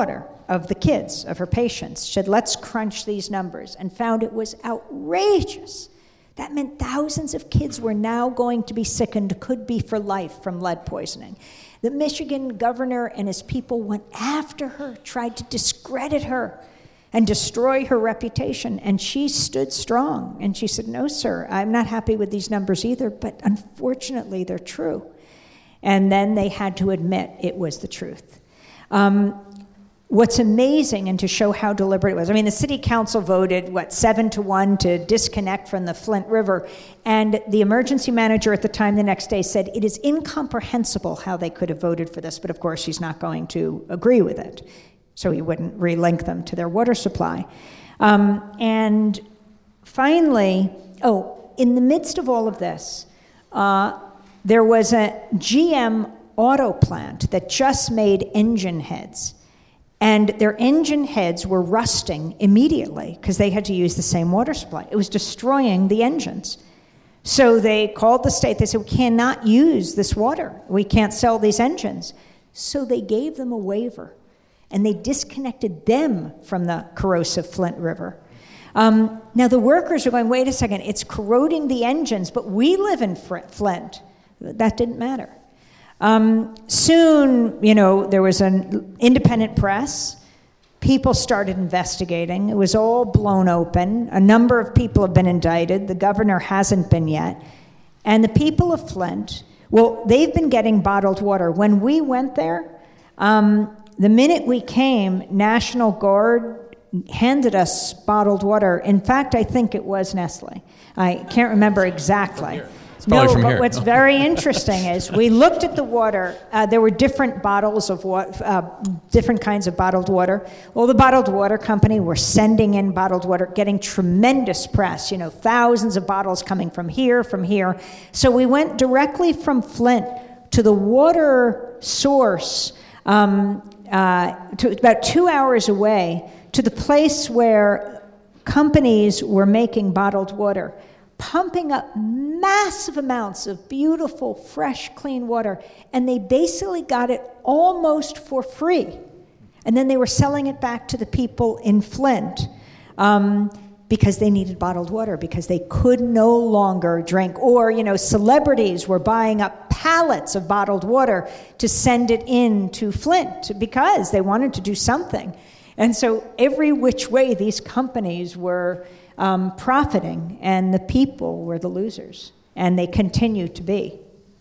of the kids, of her patients. She said, let's crunch these numbers, and found it was outrageous. That meant thousands of kids were now going to be sickened, could be for life, from lead poisoning. The Michigan governor and his people went after her, tried to discredit her and destroy her reputation, and she stood strong. And she said, no, sir, I'm not happy with these numbers either, but unfortunately they're true. And then they had to admit it was the truth. Um, What's amazing, and to show how deliberate it was, I mean, the city council voted, what, seven to one to disconnect from the Flint River, and the emergency manager at the time the next day said, it is incomprehensible how they could have voted for this, but of course he's not going to agree with it, so he wouldn't relink them to their water supply. Um, and finally, oh, in the midst of all of this, uh, there was a G M auto plant that just made engine heads. And their engine heads were rusting immediately because they had to use the same water supply. It was destroying the engines. So they called the state. They said, we cannot use this water. We can't sell these engines. So they gave them a waiver, and they disconnected them from the corrosive Flint River. Um, now the workers are going, wait a second, it's corroding the engines, but we live in Flint. That didn't matter. Um, soon, you know, there was an independent press. People started investigating. It was all blown open. A number of people have been indicted. The governor hasn't been yet. And the people of Flint, well, they've been getting bottled water. When we went there, um, the minute we came, National Guard handed us bottled water. In fact, I think it was Nestle. I can't remember exactly. No, but here. What's very interesting is we looked at the water. Uh, there were different bottles of what, uh, different kinds of bottled water. Well, the bottled water company were sending in bottled water, getting tremendous press. You know, thousands of bottles coming from here, from here. So we went directly from Flint to the water source, um, uh, to about two hours away, to the place where companies were making bottled water, pumping up massive amounts of beautiful, fresh, clean water, and they basically got it almost for free. And then they were selling it back to the people in Flint um, because they needed bottled water, because they could no longer drink. Or, you know, celebrities were buying up pallets of bottled water to send it in to Flint because they wanted to do something. And so every which way these companies were Um, profiting, and the people were the losers, and they continue to be.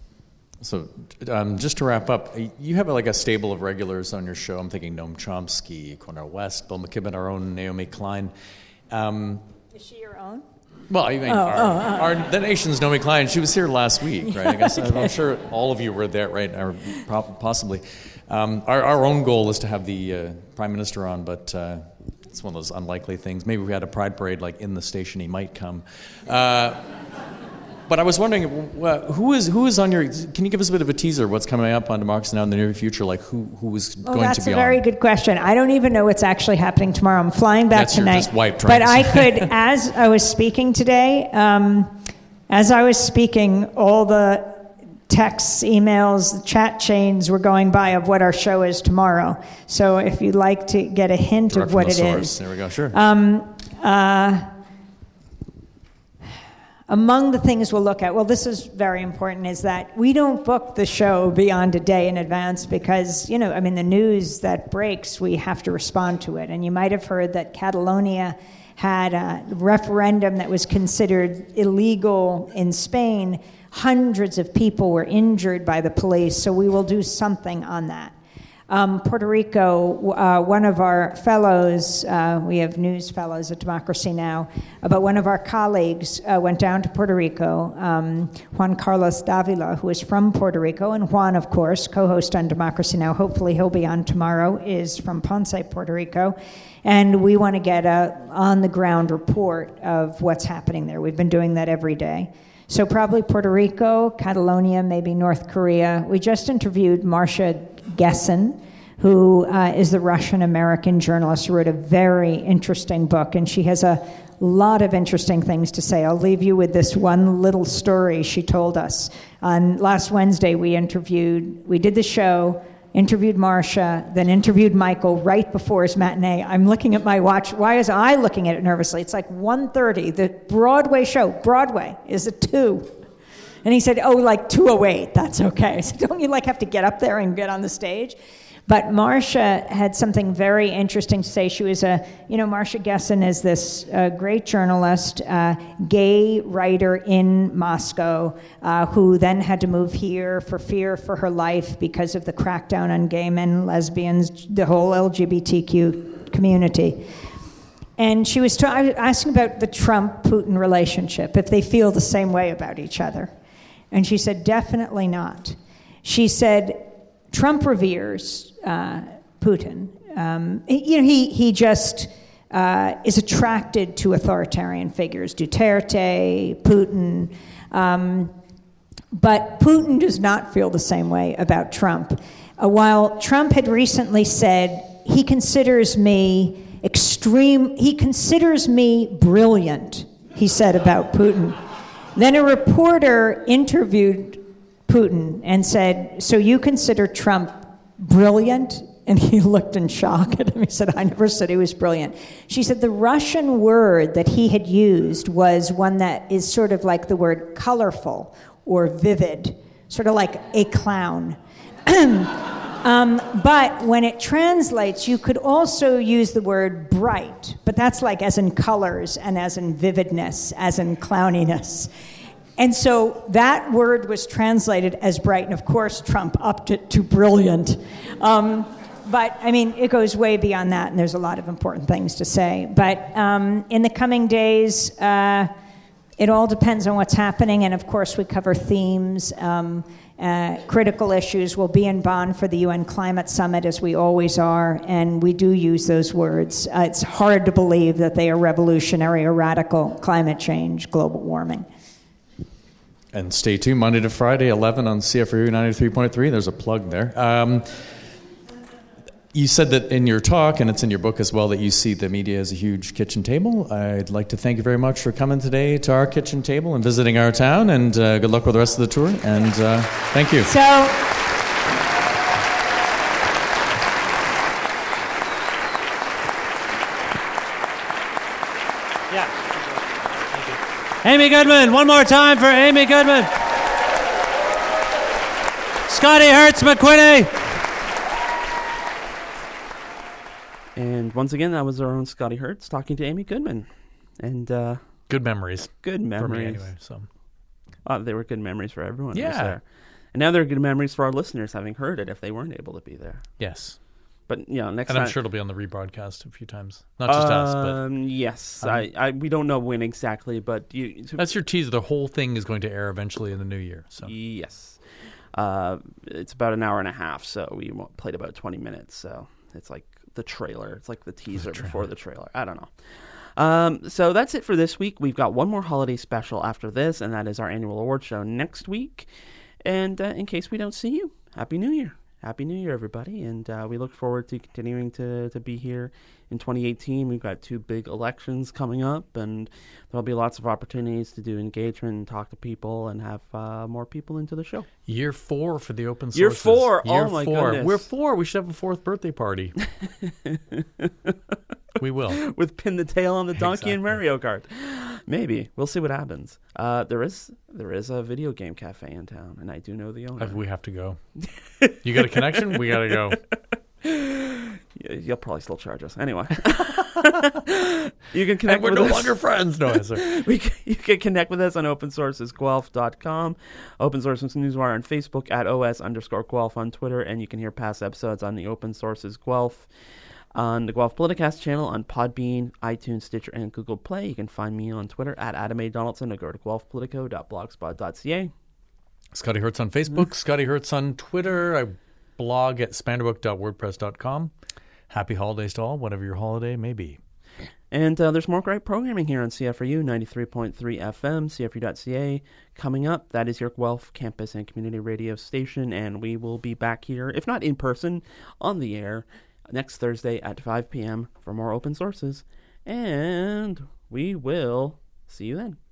So um, just to wrap up, you have like a stable of regulars on your show. I'm thinking Noam Chomsky, Cornel West, Bill McKibben, our own Naomi Klein. Um, Is she your own? Well, I mean, oh, our, oh, oh. our, the nation's Naomi Klein. She was here last week, right? I guess okay. I'm sure all of you were there, right? Or possibly. Um, our, our own goal is to have the uh, Prime Minister on, but uh, it's one of those unlikely things. Maybe if we had a pride parade like in the station, he might come. Uh, but I was wondering, uh, who is who is on your? Can you give us a bit of a teaser? What's coming up on Democracy Now! In the near future? Like who who is well, going to be on? That's a very good question. I don't even know what's actually happening tomorrow. I'm flying back that's tonight. Your just wipe but I could, as I was speaking today, um, as I was speaking, all the texts, emails, chat chains were going by of what our show is tomorrow. So if you'd like to get a hint Direct of what it source. is. There we go, sure. Um, uh, among the things we'll look at, well, this is very important, is that we don't book the show beyond a day in advance because, you know, I mean, the news that breaks, we have to respond to it. And you might have heard that Catalonia had a referendum that was considered illegal in Spain. Hundreds of people were injured by the police, so we will do something on that. Um, Puerto Rico, uh, one of our fellows, uh, we have news fellows at Democracy Now!, but one of our colleagues uh, went down to Puerto Rico, um, Juan Carlos Davila, who is from Puerto Rico, and Juan, of course, co-host on Democracy Now!, hopefully he'll be on tomorrow, is from Ponce, Puerto Rico, and we want to get a on-the-ground report of what's happening there. We've been doing that every day. So probably Puerto Rico, Catalonia, maybe North Korea. We just interviewed Marcia Gessen, who uh, is the Russian-American journalist who wrote a very interesting book, and she has a lot of interesting things to say. I'll leave you with this one little story she told us. On last Wednesday, we interviewed, we did the show, interviewed Marcia, then interviewed Michael right before his matinee. I'm looking at my watch. Why is I looking at it nervously? It's like one thirty. The Broadway show, Broadway, is at two. And he said, oh, like two oh eight, that's okay. I said, don't you like have to get up there and get on the stage? But Marcia had something very interesting to say. She was a, you know, Marcia Gessen is this uh, great journalist, uh, gay writer in Moscow, uh, who then had to move here for fear for her life because of the crackdown on gay men, lesbians, the whole L G B T Q community. And she was tra- asking about the Trump-Putin relationship, if they feel the same way about each other. And she said, definitely not. She said, Trump reveres uh, Putin. Um, he, you know, he he just uh, is attracted to authoritarian figures, Duterte, Putin. Um, but Putin does not feel the same way about Trump. Uh, while Trump had recently said he considers me extreme, he considers me brilliant, he said about Putin. Then a reporter interviewed Putin and said, so you consider Trump brilliant? And he looked in shock at him. He said, I never said he was brilliant. She said the Russian word that he had used was one that is sort of like the word colorful or vivid, sort of like a clown. um, but when it translates, you could also use the word bright, but that's like as in colors and as in vividness, as in clowniness. And so that word was translated as bright, and of course Trump upped it to brilliant. Um, but, I mean, it goes way beyond that, and there's a lot of important things to say. But um, in the coming days, uh, it all depends on what's happening, and of course we cover themes. Um, uh, critical issues. We'll be in Bonn for the U N Climate Summit, as we always are, and we do use those words. Uh, it's hard to believe that they are revolutionary or radical: climate change, global warming. And stay tuned, Monday to Friday, eleven on C F R U ninety-three point three. There's a plug there. Um, you said that in your talk, and it's in your book as well, that you see the media as a huge kitchen table. I'd like to thank you very much for coming today to our kitchen table and visiting our town, and uh, good luck with the rest of the tour, and uh, thank you. So, Amy Goodman, one more time for Amy Goodman. Scotty Hertz McQuinney. And once again, that was our own Scotty Hertz talking to Amy Goodman. And uh, Good memories. good memories. For me anyway, so. Uh, they were good memories for everyone who was Yeah. there. And now they're good memories for our listeners, having heard it if they weren't able to be there. Yes. But, you know, next And time... I'm sure it'll be on the rebroadcast a few times. Not just us, but... Um, yes. Um, I, I, we don't know when exactly, but... you. That's your teaser. The whole thing is going to air eventually in the new year. So Yes. Uh, it's about an hour and a half, so we played about twenty minutes. So it's like the trailer. It's like the teaser The before the trailer. I don't know. Um, so that's it for this week. We've got one more holiday special after this, and that is our annual award show next week. And uh, in case we don't see you, Happy New Year. Happy New Year, everybody. And uh, we look forward to continuing to, to be here in twenty eighteen. We've got two big elections coming up, and there'll be lots of opportunities to do engagement and talk to people and have uh, more people into the show. year four for the open sources. Year four. Year Oh, my four. goodness. We're four. We should have a fourth birthday party. We will. With Pin the Tail on the Donkey Exactly. and Mario Kart. Maybe. We'll see what happens. Uh, there is there is a video game cafe in town, and I do know the owner. Uh, We have to go. You got a connection? We got to go. Yeah, you'll probably still charge us. Anyway. You can connect And we're with no us. longer friends. No, sorry. We can, you can connect with us on open sources guelph dot com, Open Sources Newswire on Facebook, at os underscore Guelph on Twitter, and you can hear past episodes on the Open Sources Guelph on the Guelph Politicast channel on Podbean, iTunes, Stitcher, and Google Play. You can find me on Twitter at Adam A. Donaldson or go to guelph politico dot blogspot dot c a. Scotty Hertz on Facebook. Scotty Hertz on Twitter. I blog at spanderbook dot wordpress dot com. Happy holidays to all, whatever your holiday may be. And uh, there's more great programming here on C F R U ninety-three point three F M, C F R U dot C A. Coming up, that is your Guelph campus and community radio station, and we will be back here, if not in person, on the air next Thursday at five p.m. for more open sources. And we will see you then.